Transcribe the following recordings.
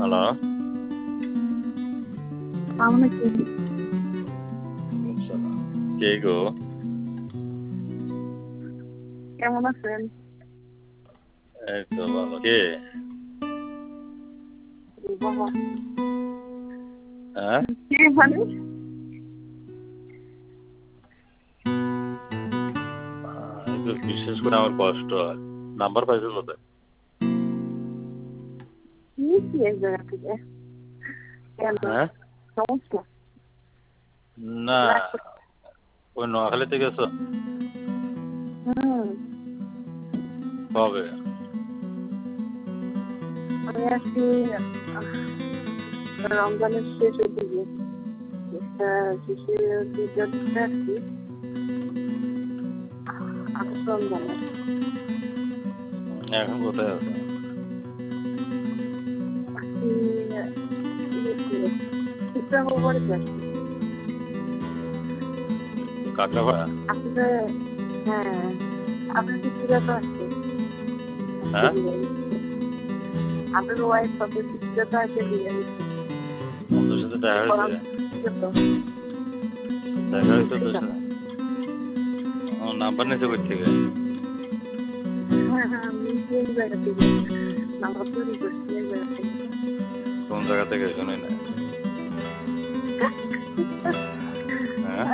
Hello. কে গো? কেমন আছেন? এই তো ভালো। কে? বাবা হ্যাঁ? কে মানে? একটু বিশেষ করে আমার কষ্ট হয়। নাম্বার পাইছো কোথায়? নিয়েছি এক জায়গা থেকে। কেন হ্যাঁ? সমস্যা? না, রাগ ওই নোয়াখালীতে গেছো? হুম কবে? আমি আসছি রমজানের শেষের দিকে। শেষের দিকে আসছি রমজানের। এখন কোথায় আছো? আসছি চিত্রাঙ্গ বাড়িতে আসছি। কাকড়াপাড়া? আসলে হ্যাঁ, আপনার কি চিরাতে আসছে? হ্যাঁ? আপনার ওয়াইফ সাথে চিরাতে আসে বিরিয়ানি। ওদের সাথে দেখা হয়েছে? দেখা হয়েছে ওদের সাথে? আমার নাম্বার নিয়েছে কই থেকে? আমি কোন জায়গা থেকে নাম্বার তৈরি করছি এক জায়গা থেকে। কোন জায়গা থেকে শুনি না? হ্যাঁ?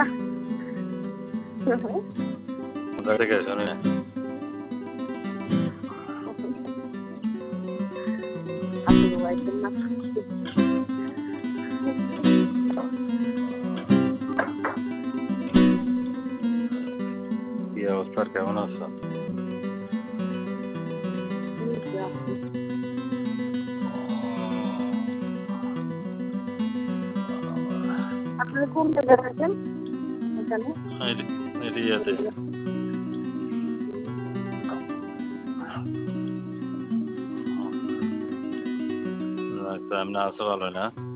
কোন জায়গা থেকে শুনি না? আপনার ওয়াইফের নাম কি অবস্থা, আর কেমন আছো? আপনারা কোন জায়গায় থাকেন এখানে? এরিয়াতে। এমনি আছো ভালো না?